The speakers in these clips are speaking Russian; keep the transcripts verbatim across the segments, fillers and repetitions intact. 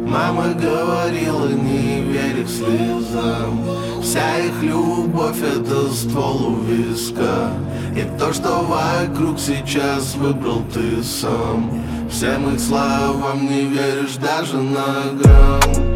Мама говорила, не верь их слезам. Вся их любовь — это ствол у виска. И то, что вокруг сейчас выбрал ты сам. Всем их словам не веришь даже на грамм.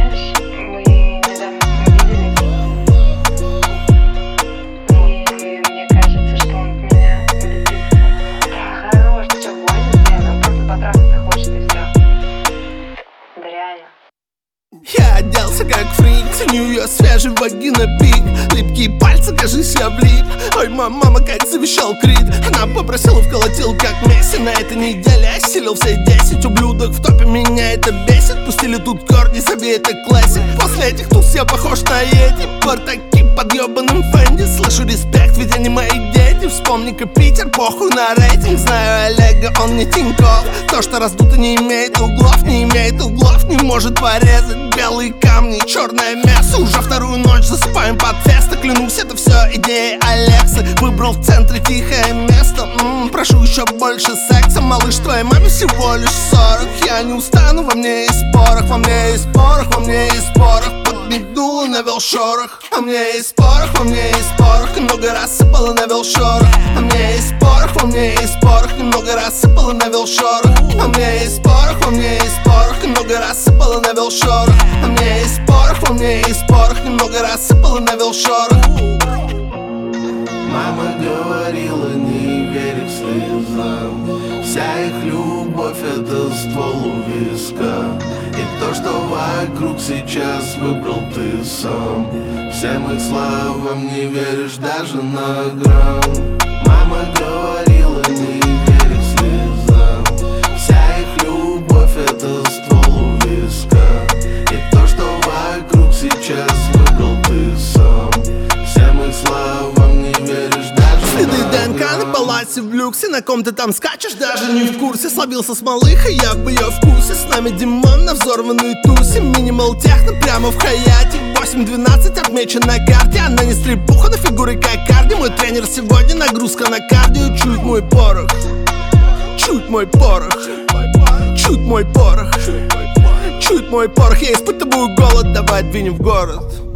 Я оделся как фрик, ценю ее свежий вагина пик. Липкие пальцы, кажись, я влип. Ой, моя мама, как завещал Крид. Она попросила, вколотил как Месси. На этой неделе осилил все десять ублюдок в топе, меня это бесит. Пустили тут корни, забей, это классик. После этих туз я похож на Йети. Бартаки под ебаным Фэнди. Слышу респект, ведь они мои дети. Вспомни-ка Питер, похуй на рейтинг. Знаю Олега, он не Тинькофф. То, что раздуто, не имеет углов. Не имеет углов, не может порезать. Белые камни, черное мясо. Уже вторую ночь засыпаем под феста. Клянусь, это все идея Алексы. Выбрал в центре тихое место. М-м, прошу еще больше секса. Малыш, твоей маме всего лишь сорок. Я не устану, во мне есть порох. Во мне есть порох, во мне есть порох. Подмигнула, навел шорох. Во мне есть порох, во мне есть порох. Немного рассыпала, навел шорох. Во мне есть порох, во мне есть порох. Немного рассыпала, навел шорох. Во мне есть порох, во мне есть порох. Немного рассыпала, навел шорох. Во мне есть порох, во мне есть порох. Немного рассыпала, навел шорох. Мама говорила, не верь их слезам. Вся их любовь — это ствол у виска. И то, что вокруг сейчас выбрал ты сам. Всем их словам не веришь даже на грамм. Мама говорила, не верь их слезам. Вся их любовь — это ствол у виска. И то, что вокруг сейчас выбрал ты сам. Всем их словам не веришь даже Следы на грамм. ДНК на паласе в люксе. На ком ты там скачешь, даже не в курсе. Словился с малыхой, я в ее вкусе. С нами Димон на взорванной тусе. Минимал техно прямо в Хаяте. Восемь двенадцать отмечен на карте. Она не стрипуха, но фигуры как Карди. Мой тренер сегодня, нагрузка на кардио. Чуть мой порох, чуть мой порох, чуть мой порох, чуть мой порох. Я испытываю голод, давай двинем в город.